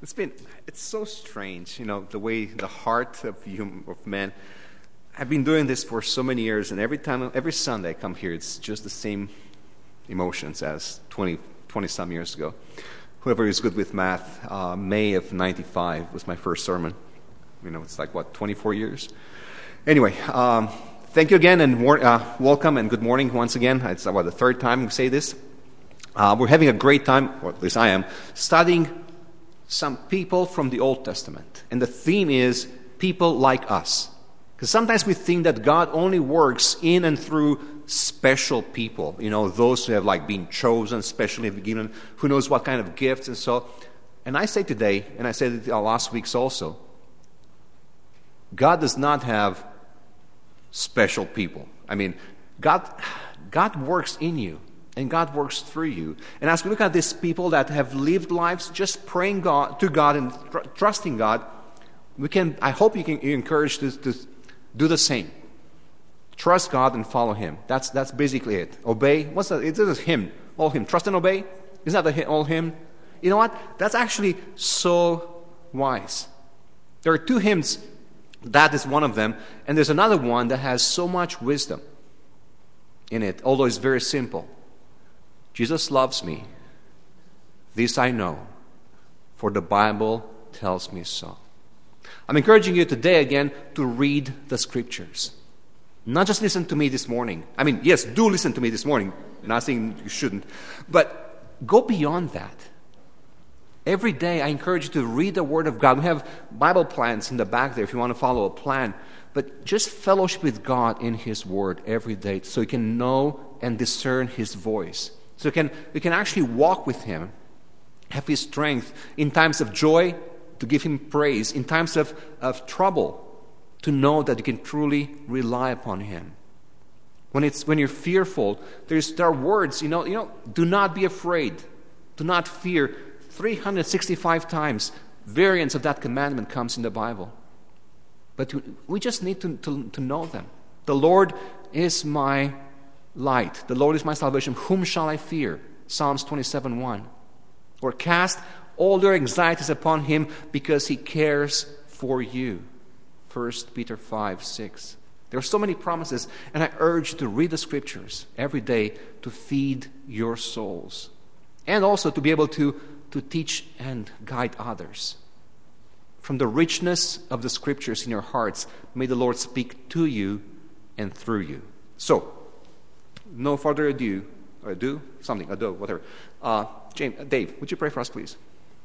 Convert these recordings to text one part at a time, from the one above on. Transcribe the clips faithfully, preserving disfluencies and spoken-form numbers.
It's been, it's so strange, you know, the way the heart of hum, of man. I've been doing this for so many years, and every time, every Sunday I come here, it's just the same emotions as twenty, twenty some years ago. Whoever is good with math, uh, May of ninety-five was my first sermon. You know, it's like, what, twenty-four years? Anyway, um, thank you again, and war- uh, welcome, and good morning once again. It's about the third time we say this. Uh, we're having a great time, or at least I am, studying some people from the Old Testament. And the theme is people like us. Because sometimes we think that God only works in and through special people. You know, those who have like been chosen, specially given, who knows what kind of gifts and so. And I say today, and I said it last week's also, God does not have special people. I mean, God, God works in you. And God works through you. And as we look at these people that have lived lives just praying God to God and tr- trusting God, we can. I hope you can you're encouraged to, to do the same. Trust God and follow Him. That's that's basically it. Obey. What's that? It's a hymn. All Him. Trust and obey. Isn't that the all Him? You know what? That's actually so wise. There are two hymns. That is one of them, and there's another one that has so much wisdom in it, although it's very simple. Jesus loves me. This I know, for the Bible tells me so. I'm encouraging you today again to read the Scriptures. Not just listen to me this morning. I mean, yes, do listen to me this morning. Not saying you shouldn't. But go beyond that. Every day I encourage you to read the Word of God. We have Bible plans in the back there if you want to follow a plan. But just fellowship with God in His Word every day so you can know and discern His voice. So you can, you can actually walk with Him, have His strength in times of joy, to give Him praise, in times of, of trouble, to know that you can truly rely upon Him. When it's when you're fearful, there's there are words, you know, you know, do not be afraid, do not fear. three hundred sixty-five times variants of that commandment comes in the Bible. But we just need to, to, to know them. The Lord is my light. The Lord is my salvation. Whom shall I fear? Psalms twenty-seven one. Or cast all your anxieties upon Him because He cares for you. First Peter five six. There are so many promises, and I urge you to read the Scriptures every day to feed your souls. And also to be able to, to teach and guide others. From the richness of the Scriptures in your hearts, may the Lord speak to you and through you. So, no further ado, or ado, something, ado, whatever. Uh, James, Dave, would you pray for us, please?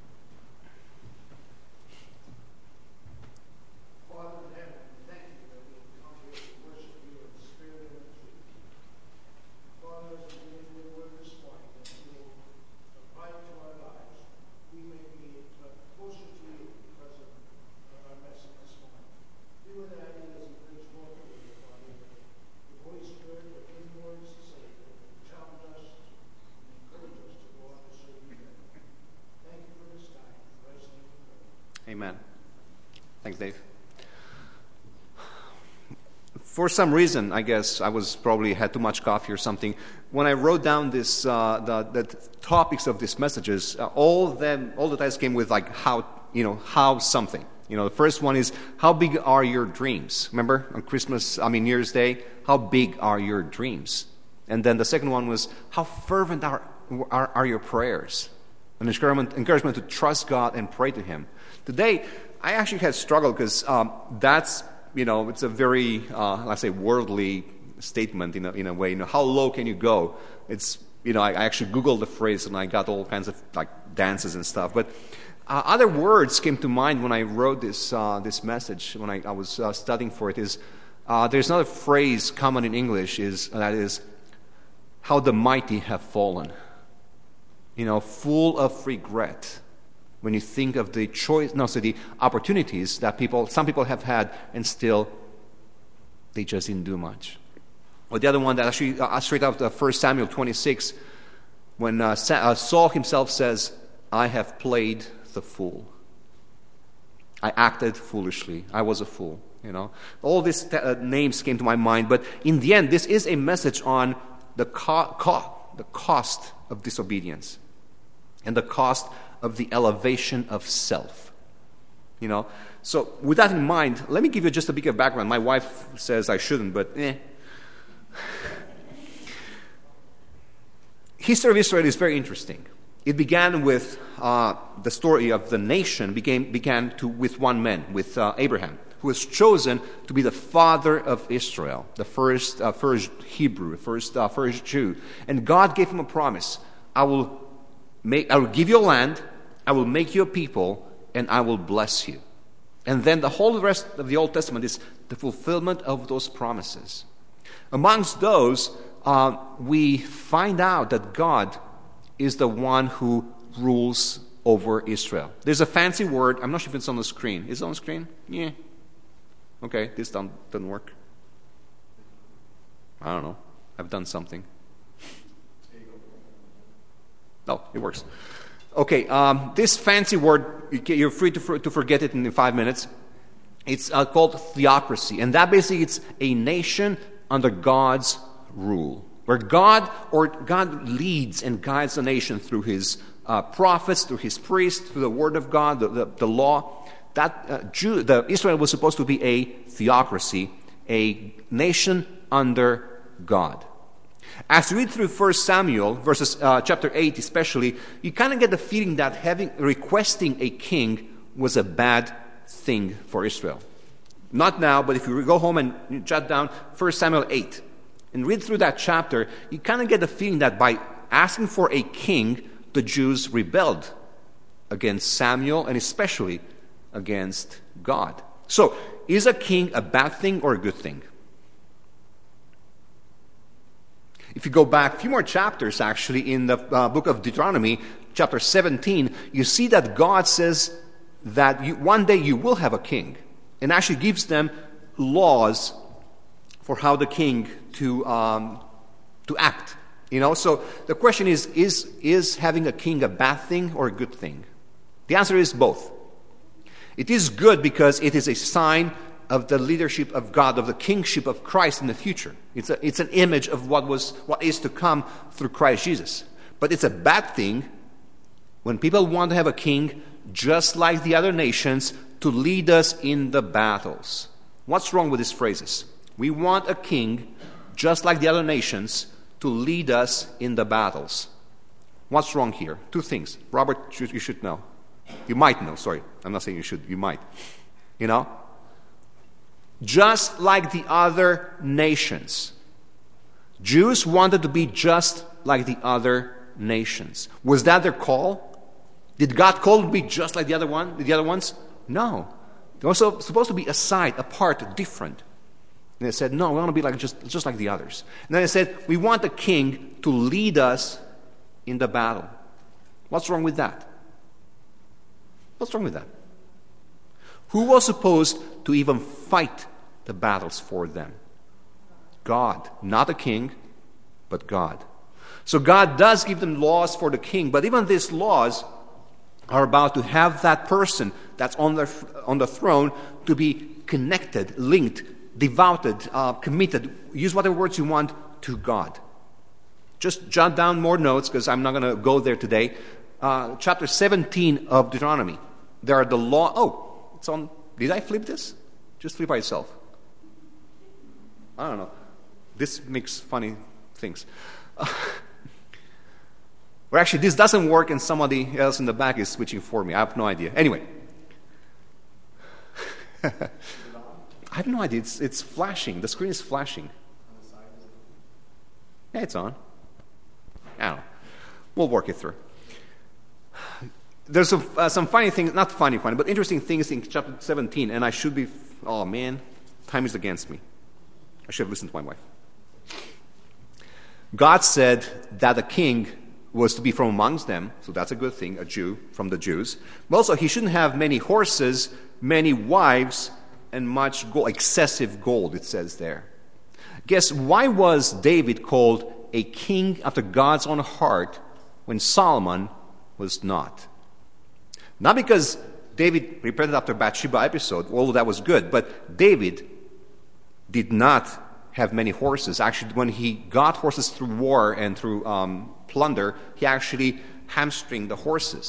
Amen. Thanks, Dave. For some reason, I guess I was probably had too much coffee or something. When I wrote down this, uh, the, the topics of these messages, uh, all them, all the titles came with like how, you know, how something. You know, the first one is how big are your dreams? Remember on Christmas, I mean New Year's Day, how big are your dreams? And then the second one was how fervent are are, are your prayers? An encouragement, encouragement to trust God and pray to Him. Today, I actually had struggled because um, that's, you know, it's a very, uh, let's say, worldly statement in a, in a way. You know, how low can you go? It's, you know, I, I actually Googled the phrase and I got all kinds of like dances and stuff. But uh, other words came to mind when I wrote this uh, this message, when I, I was uh, studying for it, is uh, there's another phrase common in English, is that is, how the mighty have fallen. You know, full of regret when you think of the choice, no, so the opportunities that people, some people have had, and still they just didn't do much. Or the other one that actually uh, straight out of First Samuel twenty-six, when uh, Saul himself says, "I have played the fool. I acted foolishly. I was a fool." You know, all these uh, names came to my mind, but in the end, this is a message on the co- co- the cost of disobedience. And the cost of the elevation of self. You know, so with that in mind, let me give you just a bit of background. My wife says I shouldn't, but eh. History of Israel is very interesting. It began with uh, the story of the nation became, began to, with one man, with uh, Abraham, who was chosen to be the father of Israel, the first, uh, first Hebrew, first, uh, first Jew. And God gave him a promise: I will make, I will give you a land, I will make you a people, and I will bless you. And then the whole rest of the Old Testament is the fulfillment of those promises. Amongst those, uh, we find out that God is the one who rules over Israel. There's a fancy word. I'm not sure if it's on the screen. Is it on the screen? Yeah. Okay, this don't, doesn't work. I don't know. I've done something. No, it works. Okay, um, this fancy word, you're free to, for, to forget it in five minutes. It's uh, called theocracy. And that basically it's a nation under God's rule, where God or God leads and guides the nation through his uh, prophets, through his priests, through the word of God, the, the, the law. That uh, Jew, the Israel was supposed to be a theocracy, a nation under God. As you read through First Samuel, verses uh, chapter eight especially, you kind of get the feeling that having requesting a king was a bad thing for Israel. Not now, but if you go home and you jot down First Samuel eight and read through that chapter, you kind of get the feeling that by asking for a king, the Jews rebelled against Samuel and especially against God. So, is a king a bad thing or a good thing? If you go back a few more chapters, actually, in the uh, book of Deuteronomy, chapter seventeen, you see that God says that you, one day you will have a king, and actually gives them laws for how the king to um, to act. You know, so the question is: is is having a king a bad thing or a good thing? The answer is both. It is good because it is a sign of the leadership of God, of the kingship of Christ in the future. It's a, it's an image of what was what is to come through Christ Jesus. But it's a bad thing when people want to have a king just like the other nations to lead us in the battles. What's wrong with these phrases? We want a king just like the other nations to lead us in the battles. What's wrong here? Two things. Robert, you should know. You might know, sorry. I'm not saying you should. You might. You know? Just like the other nations. Jews wanted to be just like the other nations. Was that their call? Did God call them to be just like the other one, the other ones? No. They were also supposed to be aside, apart, different. And they said, no, we want to be like just, just like the others. And then they said, we want a king to lead us in the battle. What's wrong with that? What's wrong with that? Who was supposed to even fight the battles for them? God. Not a king, but God. So God does give them laws for the king, but even these laws are about to have that person that's on the, on the throne to be connected, linked, devoted, uh, committed, use whatever words you want, to God. Just jot down more notes because I'm not going to go there today. Uh, chapter seventeen of Deuteronomy. There are the law. Oh, it's on. Did I flip this? Just flip by itself. I don't know. This makes funny things. Uh, Or actually, this doesn't work and somebody else in the back is switching for me. I have no idea. Anyway. I have no idea. It's, it's flashing. The screen is flashing. Yeah, it's on. I don't know. We'll work it through. There's some, uh, some funny things, not funny, funny, but interesting things in chapter seventeen, and I should be, oh man, time is against me. I should have listened to my wife. God said that the king was to be from amongst them, so that's a good thing, a Jew from the Jews. But also, he shouldn't have many horses, many wives, and much gold, excessive gold, it says there. Guess why was David called a king after God's own heart when Solomon was not? Not because David repented after Bathsheba episode, although that was good, but David did not have many horses. Actually, when he got horses through war and through um, plunder, he actually hamstringed the horses.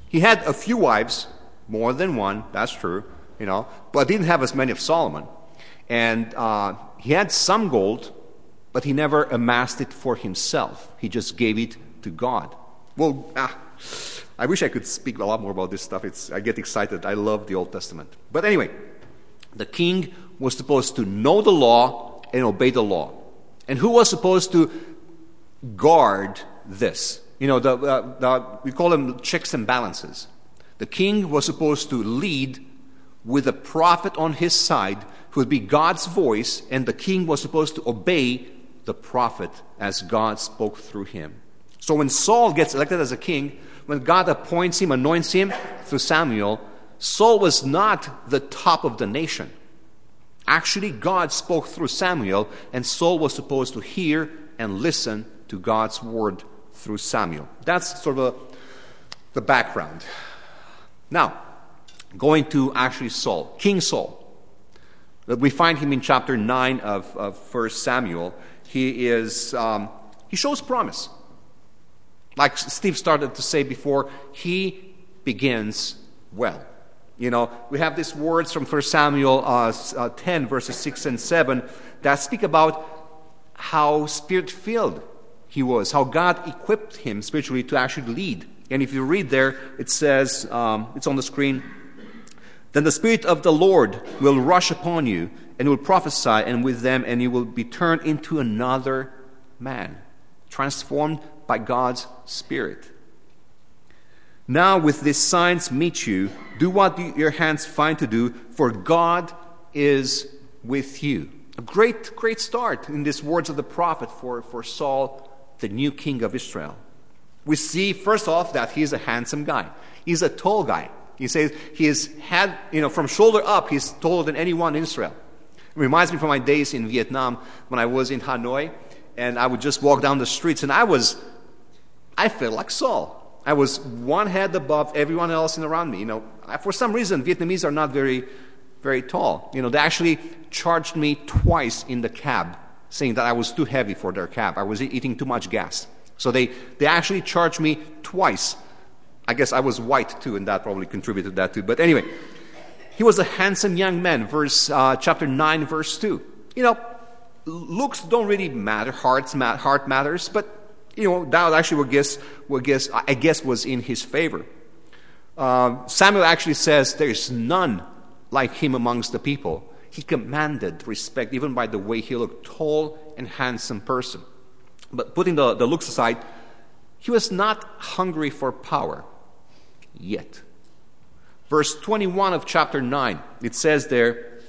He had a few wives, more than one, that's true, you know, but didn't have as many of Solomon. And uh, he had some gold, but he never amassed it for himself. He just gave it to God. Well, ah, I wish I could speak a lot more about this stuff. It's, I get excited. I love the Old Testament. But anyway, the king was supposed to know the law and obey the law. And who was supposed to guard this? You know, the, uh, the, we call them checks and balances. The king was supposed to lead with a prophet on his side who would be God's voice, and the king was supposed to obey the prophet as God spoke through him. So when Saul gets elected as a king, when God appoints him, anoints him through Samuel, Saul was not the top of the nation. Actually, God spoke through Samuel, and Saul was supposed to hear and listen to God's word through Samuel. That's sort of a, the background. Now, going to actually Saul, King Saul. We find him in chapter nine of, of First Samuel. He is um, he shows promise. Like Steve started to say before, he begins well. You know, we have these words from First Samuel uh, uh, ten, verses six and seven, that speak about how spirit-filled he was, how God equipped him spiritually to actually lead. And if you read there, it says, um, it's on the screen, "Then the Spirit of the Lord will rush upon you, and will prophesy, and with them, and you will be turned into another man," transformed by God's Spirit. "Now with these signs meet you, do what your hands find to do, for God is with you." A great, great start in these words of the prophet for, for Saul, the new king of Israel. We see, first off, that he's a handsome guy. He's a tall guy. He says he is had, you know, from shoulder up, he's taller than anyone in Israel. It reminds me from my days in Vietnam when I was in Hanoi, and I would just walk down the streets, and I was, I felt like Saul. I was one head above everyone else around me. You know, for some reason, Vietnamese are not very, very tall. You know, they actually charged me twice in the cab, saying that I was too heavy for their cab. I was eating too much gas. So they, they actually charged me twice. I guess I was white too, and that probably contributed to that too. But anyway, he was a handsome young man. Verse uh, chapter nine, verse two. You know, looks don't really matter. Hearts ma- heart matters, but you know that actually, what guess, what guess, I guess, was in his favor. Uh, Samuel actually says there is none like him amongst the people. He commanded respect even by the way he looked, tall and handsome person. But putting the, the looks aside, he was not hungry for power yet. Verse twenty-one of chapter nine, it says there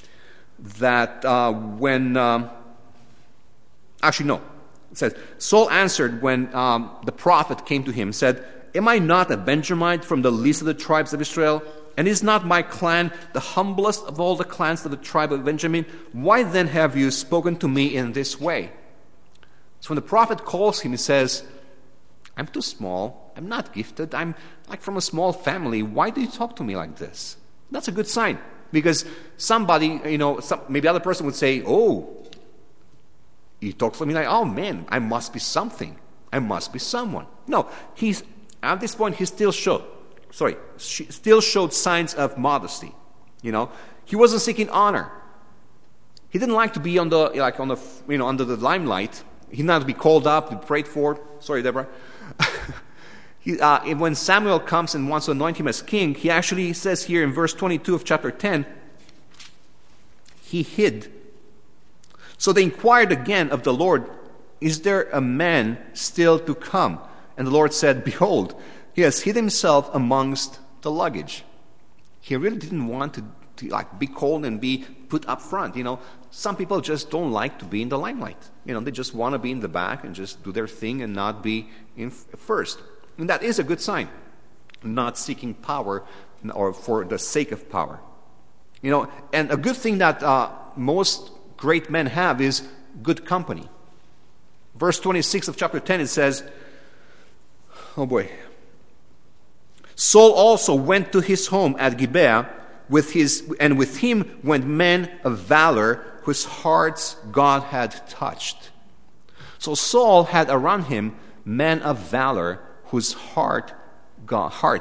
that uh, when, um, actually no, it says, Saul answered when um, the prophet came to him, said, "Am I not a Benjamite from the least of the tribes of Israel? And is not my clan the humblest of all the clans of the tribe of Benjamin? Why then have you spoken to me in this way?" So when the prophet calls him, he says, "I'm too small. I'm not gifted. I'm like from a small family. Why do you talk to me like this?" That's a good sign, because somebody, you know, some, maybe other person would say, "Oh, he talks to me like, oh man, I must be something. I must be someone." No, he's at this point he still showed, sorry, still showed signs of modesty. You know, he wasn't seeking honor. He didn't like to be on the like on the you know under the limelight. He did not to be called up, to be prayed for. Sorry, Deborah. he, uh, when Samuel comes and wants to anoint him as king, he actually says here in verse twenty-two of chapter ten, he hid. So they inquired again of the Lord, "Is there a man still to come?" And the Lord said, "Behold, he has hid himself amongst the luggage." He really didn't want to, to like be called and be put up front. You know, some people just don't like to be in the limelight. You know, they just want to be in the back and just do their thing and not be in f- first. And that is a good sign. Not seeking power or for the sake of power. You know, and a good thing that uh, most great men have is good company. Verse twenty-six of chapter ten, it says, oh boy. Saul also went to his home at Gibeah, with his, and with him went men of valor whose hearts God had touched. So Saul had around him men of valor whose heart God, hearts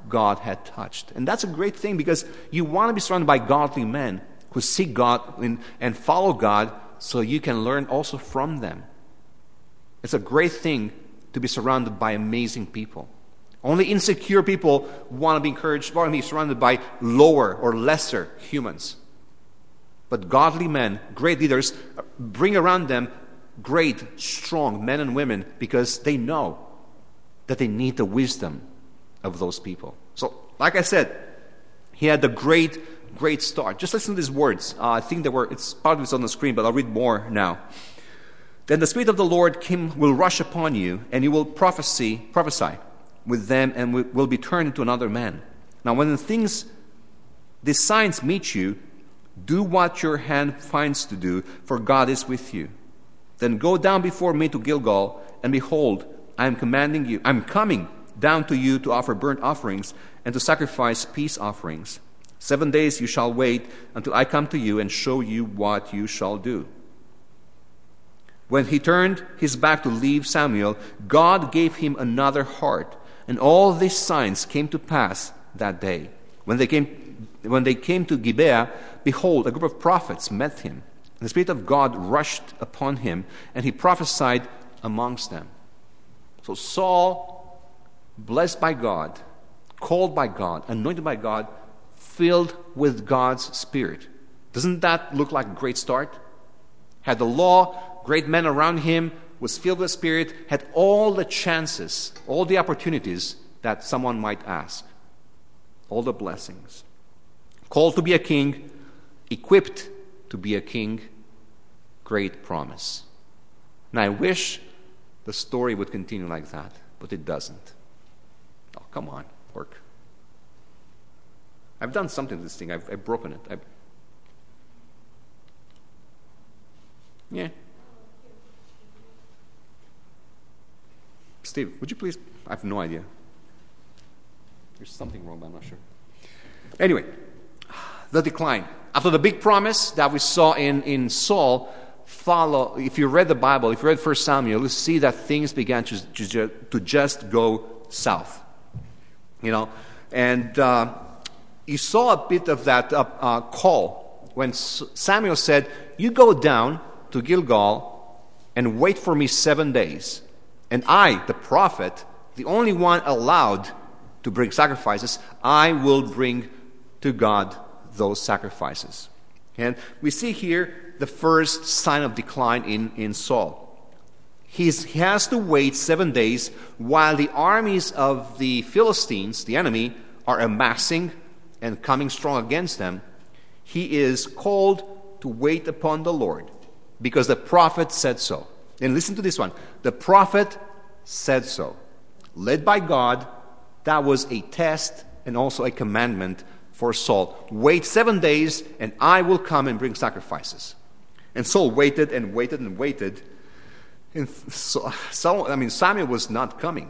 God had touched. And that's a great thing, because you want to be surrounded by godly men who seek God and, and follow God, so you can learn also from them. It's a great thing to be surrounded by amazing people. Only insecure people want to be encouraged, want to be surrounded by lower or lesser humans. But godly men, great leaders, bring around them great, strong men and women, because they know that they need the wisdom of those people. So, like I said, he had a great, great start. Just listen to these words. Uh, I think they were, it's part of it's on the screen, but I'll read more now. Then the Spirit of the Lord came, will rush upon you, and you will prophesy, prophesy with them, and will be turned into another man. Now, when the things, these signs meet you, do what your hand finds to do, for God is with you. Then go down before me to Gilgal, and behold, I am commanding you, I am coming down to you to offer burnt offerings and to sacrifice peace offerings. Seven days you shall wait until I come to you and show you what you shall do. When he turned his back to leave Samuel, God gave him another heart, and all these signs came to pass that day. When they came, when they came to Gibeah, behold, a group of prophets met him. And the Spirit of God rushed upon him, and he prophesied amongst them. So Saul, blessed by God, called by God, anointed by God, filled with God's Spirit. Doesn't that look like a great start? Had the law, great men around him, was filled with Spirit, had all the chances, all the opportunities that someone might ask. All the blessings. Called to be a king, equipped to be a king, great promise. And I wish the story would continue like that, but it doesn't. Oh, come on, work. I've done something to this thing. I've, I've broken it. I've... Yeah. Steve, would you please? I have no idea. There's something wrong, but I'm not sure. Anyway, the decline. After the big promise that we saw in, in Saul, follow, if you read the Bible, if you read First Samuel, you see that things began to, to, to just go south. You know, and uh, you saw a bit of that uh, uh, call when Samuel said, you go down to Gilgal and wait for me seven days. And I, the prophet, the only one allowed to bring sacrifices, I will bring to God those sacrifices. And we see here the first sign of decline in, in Saul. He's, he has to wait seven days while the armies of the Philistines, the enemy, are amassing and coming strong against them. He is called to wait upon the Lord because the prophet said so. And listen to this one. The prophet said so. Led by God, that was a test and also a commandment for Saul. Wait seven days and I will come and bring sacrifices. And Saul waited and waited and waited. And so, so I mean, Samuel was not coming.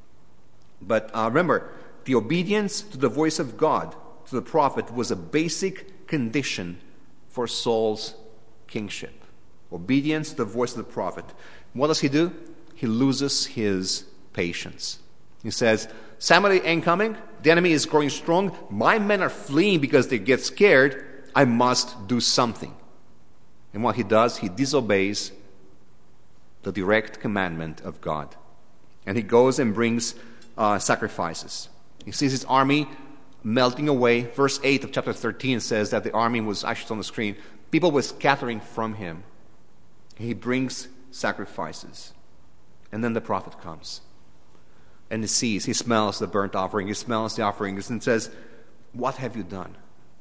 But uh, remember, the obedience to the voice of God, to the prophet, was a basic condition for Saul's kingship. Obedience to the voice of the prophet. What does he do? He loses his patience. He says, Samuel ain't coming. The enemy is growing strong. My men are fleeing because they get scared. I must do something. And what he does, he disobeys the direct commandment of God. And he goes and brings uh, sacrifices. He sees his army melting away. Verse eight of chapter thirteen says that the army was, actually on the screen, people were scattering from him. He brings sacrifices. And then the prophet comes. And he sees, he smells the burnt offering, he smells the offerings and says, what have you done?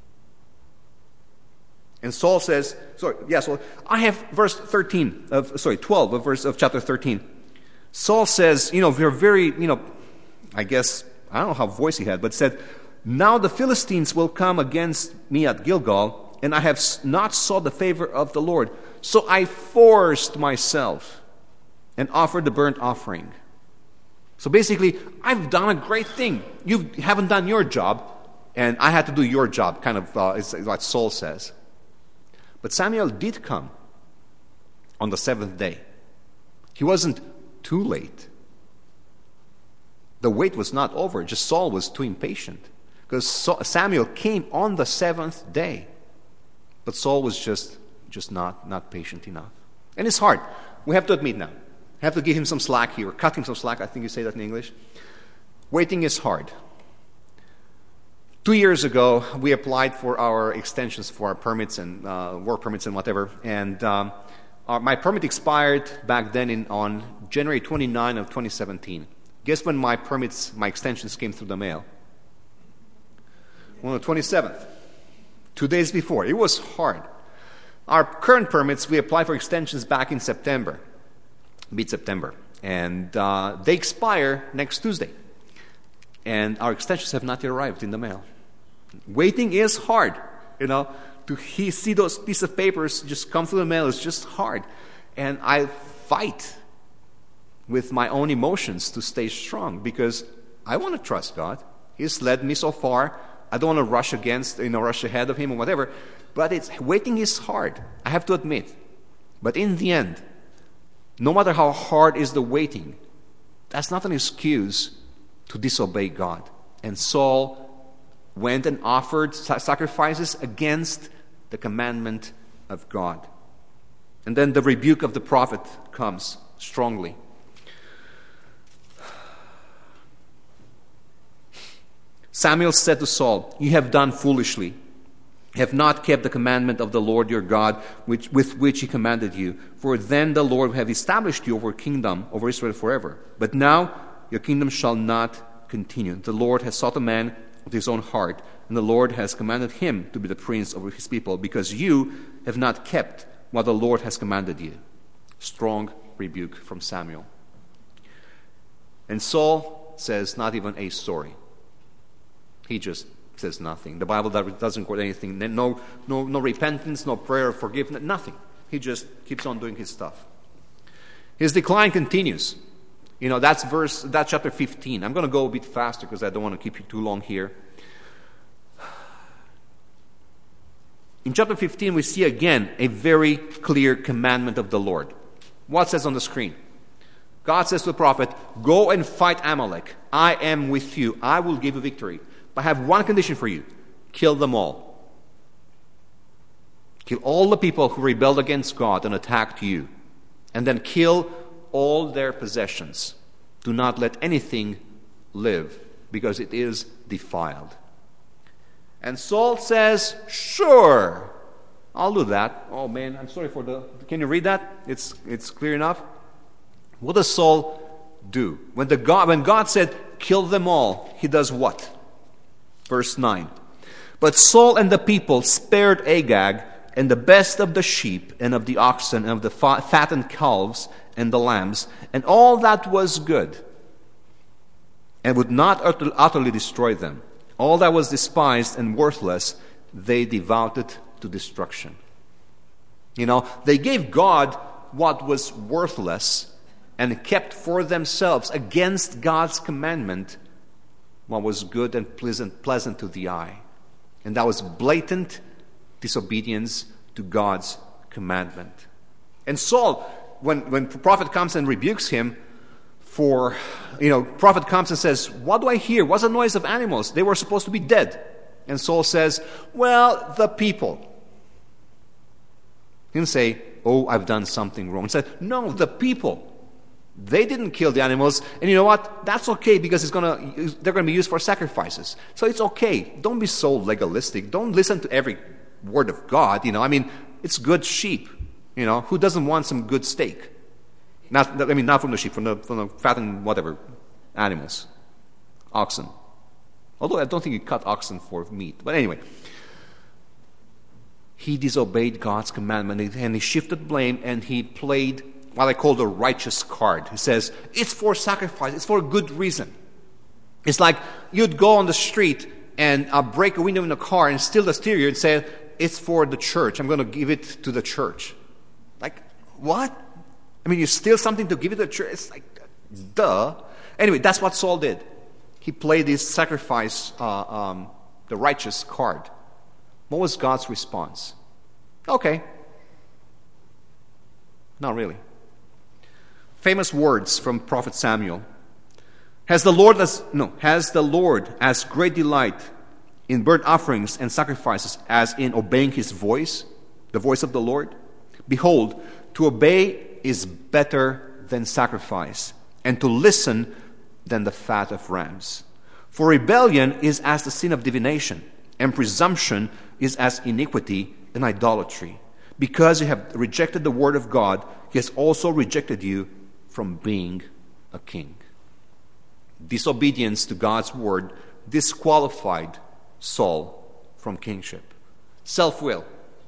And Saul says, sorry, yes, well, I have verse thirteen of, sorry, twelve of verse of chapter thirteen. Saul says, you know, we're very, you know, I guess, I don't know how voice he had, but said, now the Philistines will come against me at Gilgal, and I have not sought the favor of the Lord. So I forced myself and offered the burnt offering. So basically, I've done a great thing. You haven't done your job, and I had to do your job, kind of uh, is what Saul says. But Samuel did come on the seventh day. He wasn't too late. The wait was not over, just Saul was too impatient. Because Samuel came on the seventh day. But Saul was just, just not, not patient enough. And it's hard. We have to admit now. I have to give him some slack here, or cut him some slack. I think you say that in English. Waiting is hard. Two years ago, we applied for our extensions for our permits and uh, work permits and whatever. And um, our, my permit expired back then in, on January twenty-ninth of twenty seventeen. Guess when my permits, my extensions came through the mail? On the twenty-seventh. Two days before. It was hard. Our current permits, we applied for extensions back in September, mid-September. And uh, they expire next Tuesday. And our extensions have not yet arrived in the mail. Waiting is hard, you know. To he, see those pieces of papers just come through the mail is just hard. And I fight with my own emotions to stay strong because I want to trust God. He's led me so far. I don't want to rush against, you know, rush ahead of Him or whatever. But it's waiting is hard, I have to admit. But in the end, no matter how hard is the waiting, that's not an excuse to disobey God. And Saul went and offered sacrifices against the commandment of God. And then the rebuke of the prophet comes strongly. Samuel said to Saul, "You have done foolishly, have not kept the commandment of the Lord your God, which, with which He commanded you. For then the Lord would have established you over a kingdom over Israel forever. But now your kingdom shall not continue. The Lord has sought a man with His own heart, and the Lord has commanded him to be the prince over His people, because you have not kept what the Lord has commanded you." Strong rebuke from Samuel. And Saul says not even a sorry. He just says nothing. The Bible doesn't record anything. No, no, no repentance, no prayer of forgiveness, nothing. He just keeps on doing his stuff. His decline continues. You know, that's verse, that's chapter fifteen. I'm going to go a bit faster because I don't want to keep you too long here. In chapter fifteen, we see again a very clear commandment of the Lord. What says on the screen? God says to the prophet, "Go and fight Amalek. I am with you. I will give you victory. But I have one condition for you. Kill them all. Kill all the people who rebelled against God and attacked you. And then kill all their possessions. Do not let anything live, because it is defiled." And Saul says, "Sure, I'll do that." Oh man, I'm sorry for the... Can you read that? It's it's clear enough. What does Saul do? When the God when God said, "Kill them all," he does what? Verse nine. "But Saul and the people spared Agag and the best of the sheep and of the oxen and of the fattened calves and the lambs, and all that was good, and would not utterly destroy them. All that was despised and worthless, they devoted to destruction." You know, they gave God what was worthless and kept for themselves, against God's commandment, what was good and pleasant, pleasant to the eye. And that was blatant disobedience to God's commandment. And Saul, when, when the prophet comes and rebukes him for, you know, prophet comes and says, "What do I hear? What's the noise of animals? They were supposed to be dead." And Saul says, "Well, the people." He didn't say, "Oh, I've done something wrong." He said, "No, the people. They didn't kill the animals, and you know what? That's okay, because it's gonna they're going to be used for sacrifices. So it's okay. Don't be so legalistic. Don't listen to every word of God. You know, I mean, it's good sheep. You know, who doesn't want some good steak? Not, I mean, not from the sheep, from the from the fattened whatever animals, oxen. Although I don't think you cut oxen for meat. But anyway, he disobeyed God's commandment, and he shifted blame, and he played what I call the righteous card. He says, "It's for sacrifice. It's for a good reason." It's like you'd go on the street and uh, break a window in a car and steal the stereo and say, "It's for the church. I'm going to give it to the church." Like, what? I mean, you steal something to give it to the church? It's like, duh. Anyway, that's what Saul did. He played this sacrifice, uh, um, the righteous card. What was God's response? Okay. Not really. Famous words from Prophet Samuel. Has the Lord as no, has the Lord as great delight in burnt offerings and sacrifices as in obeying his voice, the voice of the Lord? Behold, to obey is better than sacrifice, and to listen than the fat of rams. For rebellion is as the sin of divination, and presumption is as iniquity and idolatry. Because you have rejected the word of God, he has also rejected you from being a king. Disobedience to God's word disqualified Saul from kingship. Self-will.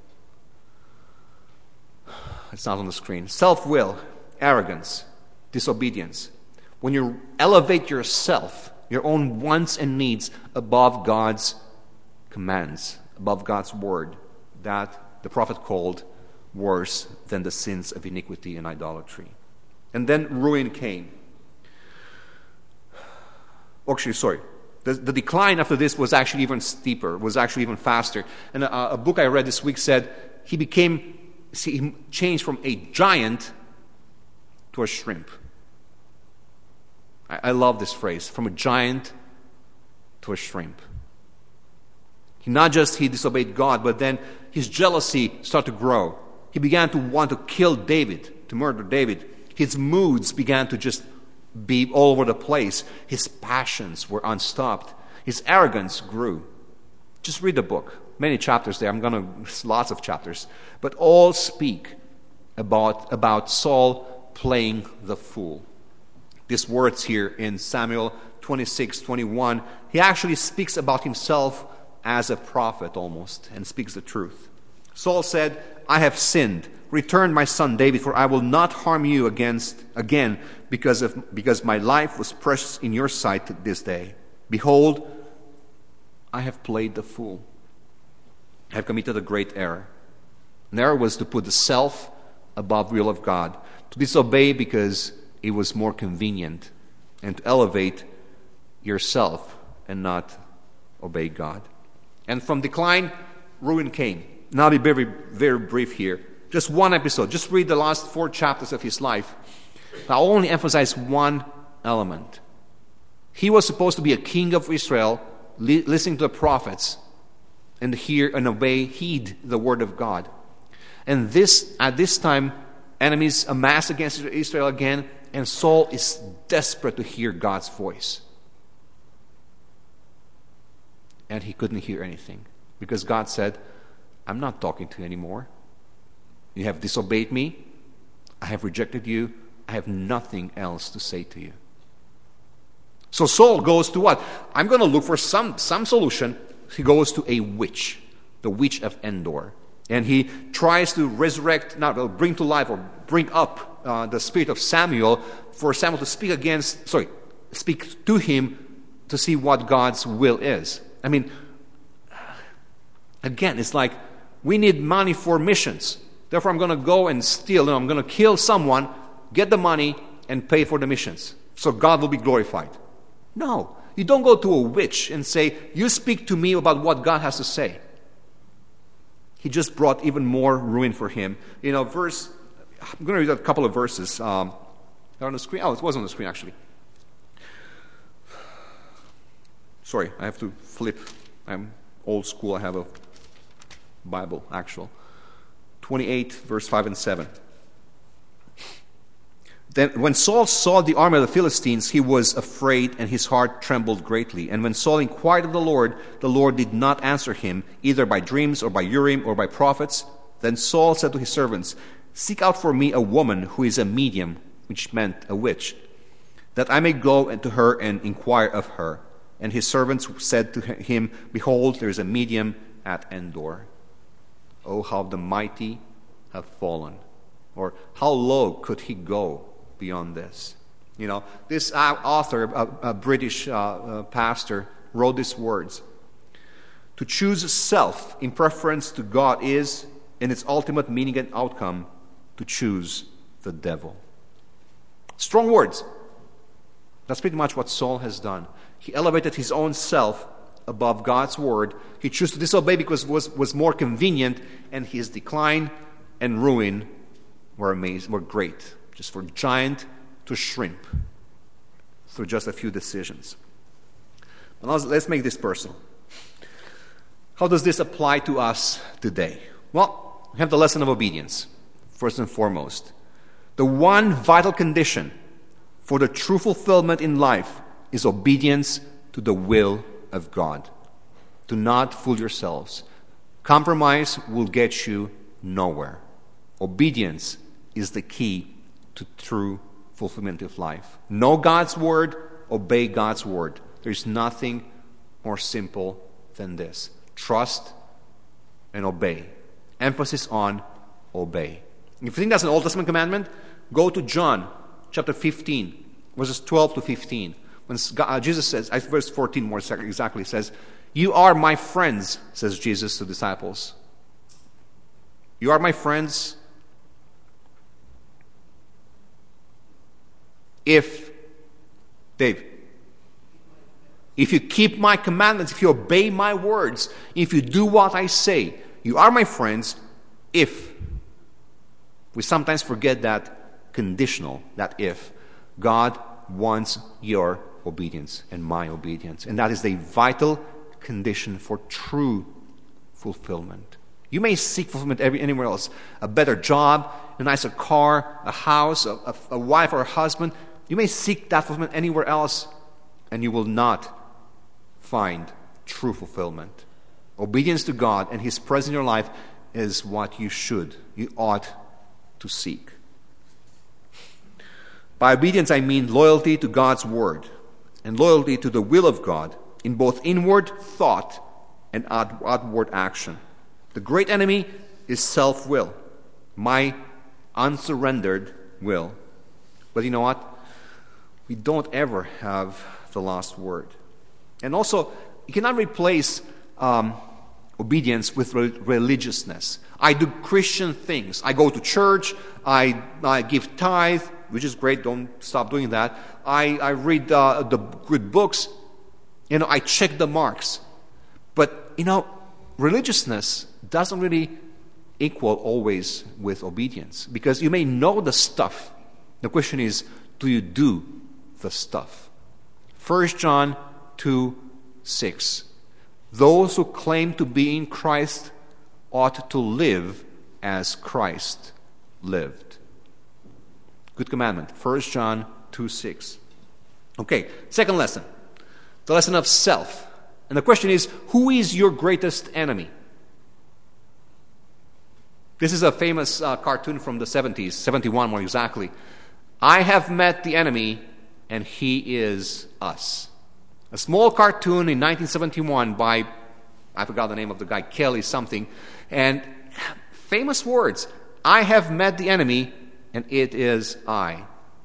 It's not on the screen. Self-will, arrogance, disobedience. When you elevate yourself, your own wants and needs above God's commands, above God's word, that the prophet called worse than the sins of iniquity and idolatry. And then ruin came. Actually, sorry. The, the decline after this was actually even steeper, was actually even faster. And a, a book I read this week said he became, see, he changed from a giant to a shrimp. I, I love this phrase, from a giant to a shrimp. He not just he disobeyed God, but then his jealousy started to grow. He began to want to kill David, to murder David. His moods began to just be all over the place. His passions were unstopped. His arrogance grew. Just read the book. Many chapters there. I'm going to, lots of chapters. But all speak about, about Saul playing the fool. These words here in Samuel twenty-six, twenty-one, he actually speaks about himself as a prophet almost, and speaks the truth. Saul said, I have sinned. Return my son David, for I will not harm you against again, because of because my life was precious in your sight this day. Behold, I have played the fool. I have committed a great error. An error was to put the self above the will of God, to disobey because it was more convenient, and to elevate yourself and not obey God. And from decline, ruin came. Now I'll be very, very brief here. Just one episode. Just read the last four chapters of his life. I'll only emphasize one element. He was supposed to be a king of Israel, li- listening to the prophets, and hear and obey, heed the word of God. And this, at this time, enemies amass against Israel again, and Saul is desperate to hear God's voice. And he couldn't hear anything, because God said, I'm not talking to you anymore. You have disobeyed me. I have rejected you. I have nothing else to say to you. So Saul goes to what? I'm going to look for some, some solution. He goes to a witch, the witch of Endor. And he tries to resurrect, not bring to life or bring up uh, the spirit of Samuel, for Samuel to speak against, sorry, speak to him to see what God's will is. I mean, again, it's like we need money for missions. Therefore, I'm going to go and steal. You know, I'm going to kill someone, get the money, and pay for the missions. So God will be glorified. No. You don't go to a witch and say, you speak to me about what God has to say. He just brought even more ruin for him. You know, verse, I'm going to read a couple of verses. Um, they're on the screen. Oh, it was on the screen, actually. Sorry, I have to flip. I'm old school. I have a Bible, actual. twenty-eight, verse five and seven. Then when Saul saw the army of the Philistines, he was afraid, and his heart trembled greatly. And when Saul inquired of the Lord, the Lord did not answer him, either by dreams or by Urim or by prophets. Then Saul said to his servants, seek out for me a woman who is a medium, which meant a witch, that I may go to her and inquire of her. And his servants said to him, behold, there is a medium at Endor. Oh, how the mighty have fallen. Or how low could he go beyond this? You know, this author, a, a British uh, uh, pastor, wrote these words. To choose self in preference to God is, in its ultimate meaning and outcome, to choose the devil. Strong words. That's pretty much what Saul has done. He elevated his own self above God's word. He chose to disobey because it was, was more convenient, and his decline and ruin were amazing, were great. Just from giant to shrimp. through just a few decisions. But let's, let's make this personal. How does this apply to us today? Well, we have the lesson of obedience, first and foremost. The one vital condition for the true fulfillment in life is obedience to the will of God. Do not fool yourselves. Compromise will get you nowhere. Obedience is the key to true fulfillment of life. Know God's word, obey God's word. There's nothing more simple than this. Trust and obey. Emphasis on obey. If you think that's an Old Testament commandment, go to John chapter fifteen, verses twelve to fifteen. When God, Jesus says, verse fourteen more exactly, says, "You are my friends," says Jesus to disciples. "You are my friends if, Dave, if you keep my commandments, if you obey my words, if you do what I say, you are my friends if." We sometimes forget that conditional, that if. God wants your obedience and my obedience. And that is the vital condition for true fulfillment. You may seek fulfillment every, anywhere else. A better job, a nicer car, a house, a, a, a wife or a husband. You may seek that fulfillment anywhere else, and you will not find true fulfillment. Obedience to God and His presence in your life is what you should, you ought to seek. By obedience, I mean loyalty to God's word and loyalty to the will of God in both inward thought and outward action. The great enemy is self-will, my unsurrendered will. But you know what? We don't ever have the last word. And also, you cannot replace um, obedience with re- religiousness. I do Christian things. I go to church. I, I give tithe, which is great. Don't stop doing that. I, I read uh, the good books. You know, I check the marks. But, you know, religiousness doesn't really equal always with obedience. Because you may know the stuff. The question is, do you do the stuff? First John two six. Those who claim to be in Christ ought to live as Christ lived. Good commandment. First John two six. Okay, second lesson. The lesson of self. And the question is, who is your greatest enemy? This is a famous uh, cartoon from the seventies, seventy-one more exactly. I have met the enemy, and he is us. A small cartoon in nineteen seventy-one by, I forgot the name of the guy, Kelly something, and famous words. I have met the enemy, and it is I.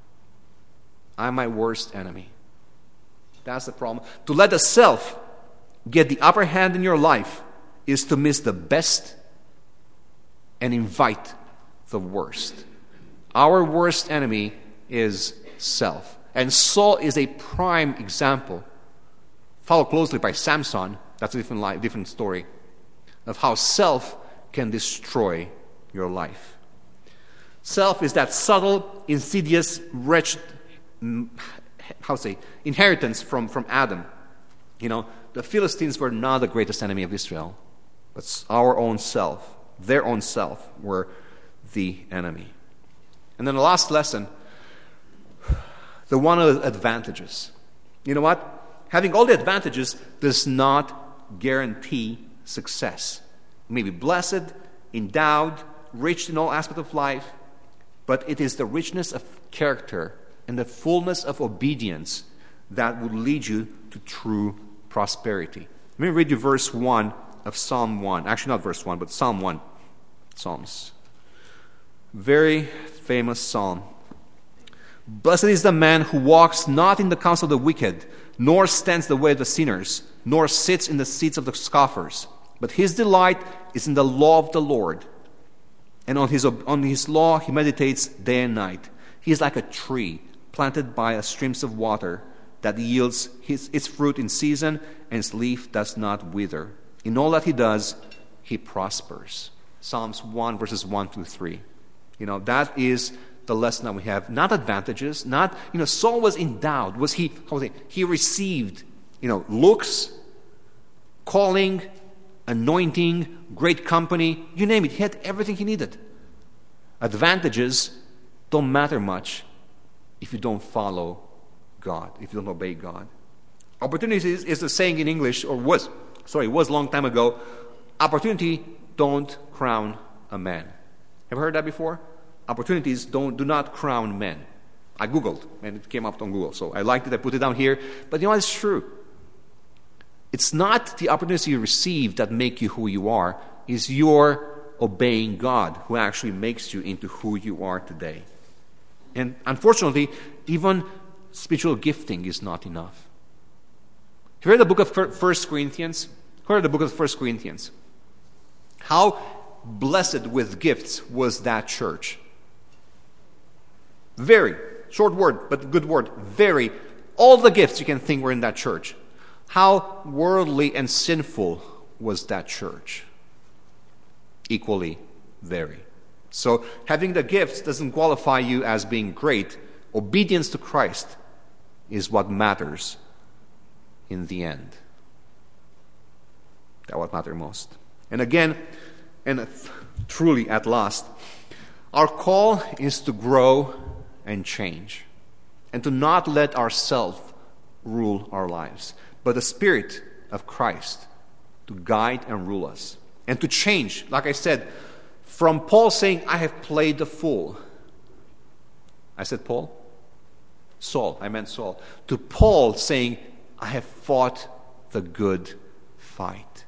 I'm my worst enemy. That's the problem. To let the self get the upper hand in your life is to miss the best and invite the worst. Our worst enemy is self. And Saul is a prime example, followed closely by Samson. That's a different life, different story, of how self can destroy your life. Self is that subtle, insidious, wretched, how say, inheritance from, from Adam. You know, the Philistines were not the greatest enemy of Israel, but our own self, their own self, were the enemy. And then the last lesson, the one of the advantages. You know what? Having all the advantages does not guarantee success. You may be blessed, endowed, rich in all aspects of life, but it is the richness of character and the fullness of obedience that would lead you to true prosperity. Let me read you verse one of Psalm one. Actually, not verse one, but Psalm one. Psalms. Very famous psalm. Blessed is the man who walks not in the counsel of the wicked, nor stands the way of the sinners, nor sits in the seats of the scoffers. But his delight is in the law of the Lord, and on his, on his law he meditates day and night. He is like a tree planted by streams of water that yields his, its fruit in season, and its leaf does not wither. In all that he does, he prospers. Psalms one, verses one through three. You know, that is the lesson that we have. Not advantages, not, you know, Saul was endowed. Was he, how was he? He received, you know, looks, calling, anointing, great company, you name it. He had everything he needed. Advantages don't matter much if you don't follow God, if you don't obey God. Opportunity is, is the saying in English, or was, sorry, was a long time ago, opportunity don't crown a man. Have you heard that before? Opportunities don't do not crown men. I Googled, and it came up on Google, so I liked it, I put it down here. But you know, it's true. It's not the opportunities you receive that make you who you are. It's your obeying God who actually makes you into who you are today. And unfortunately, even spiritual gifting is not enough. Have you read the book of First Corinthians? Heard the book of First Corinthians? How blessed with gifts was that church. Very, short word, but good word, very. All the gifts you can think were in that church. How worldly and sinful was that church? Equally, very. So having the gifts doesn't qualify you as being great. Obedience to Christ is what matters in the end. That's what matters most. And again, and truly at last, our call is to grow and change, and to not let ourselves rule our lives, but the Spirit of Christ to guide and rule us, and to change, like I said, from Paul saying, I have played the fool. I said Paul? Saul, I meant Saul. To Paul saying, I have fought the good fight.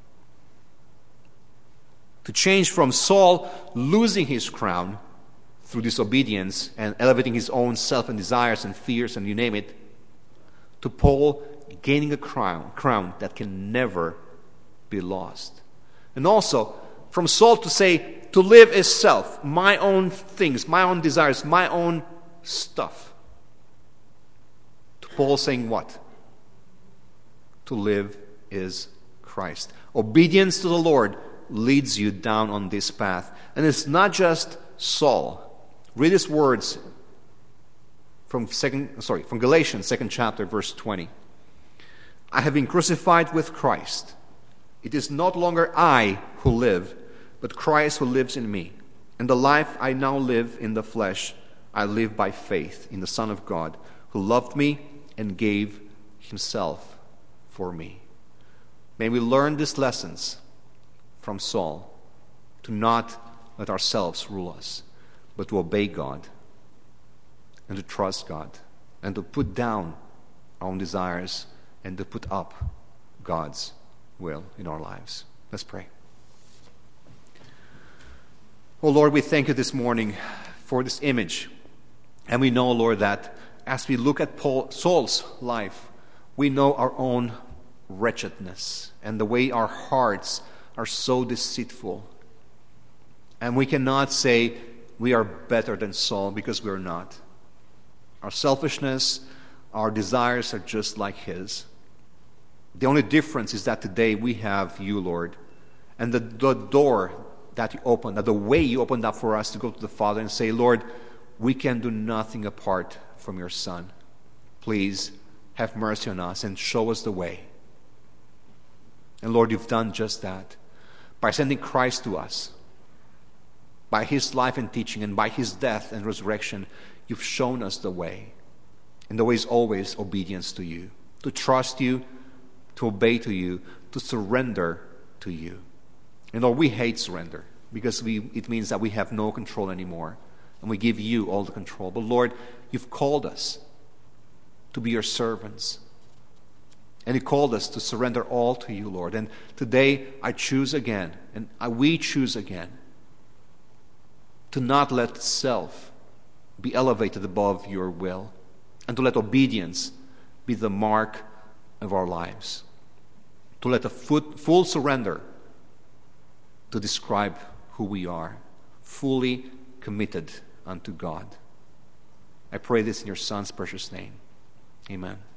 To change from Saul losing his crown through disobedience and elevating his own self and desires and fears and you name it, to Paul gaining a crown, crown that can never be lost. And also, from Saul to say, to live is self, my own things, my own desires, my own stuff. To Paul saying what? To live is Christ. Obedience to the Lord leads you down on this path. And it's not just Saul. Read his words from second, sorry, from Galatians, second chapter, verse twenty. I have been crucified with Christ. It is not longer I who live, but Christ who lives in me. And the life I now live in the flesh, I live by faith in the Son of God, who loved me and gave himself for me. May we learn these lessons from Saul, to not let ourselves rule us, but to obey God and to trust God and to put down our own desires and to put up God's will in our lives. Let's pray. Oh Lord, we thank you this morning for this image. And we know, Lord, that as we look at Paul, Saul's life, we know our own wretchedness and the way our hearts are so deceitful. And we cannot say we are better than Saul, because we are not. Our selfishness, our desires are just like his. The only difference is that today we have you, Lord. And the, the door that you opened, the way you opened up for us to go to the Father and say, Lord, we can do nothing apart from your Son. Please have mercy on us and show us the way. And Lord, you've done just that. By sending Christ to us, by his life and teaching, and by his death and resurrection, you've shown us the way. And the way is always obedience to you, to trust you, to obey to you, to surrender to you. And Lord, we hate surrender, because we, it means that we have no control anymore, and we give you all the control. But Lord, you've called us to be your servants. And you called us to surrender all to you, Lord. And today I choose again, and I, we choose again, to not let self be elevated above your will, and to let obedience be the mark of our lives. To let a full surrender to describe who we are, fully committed unto God. I pray this in your Son's precious name. Amen.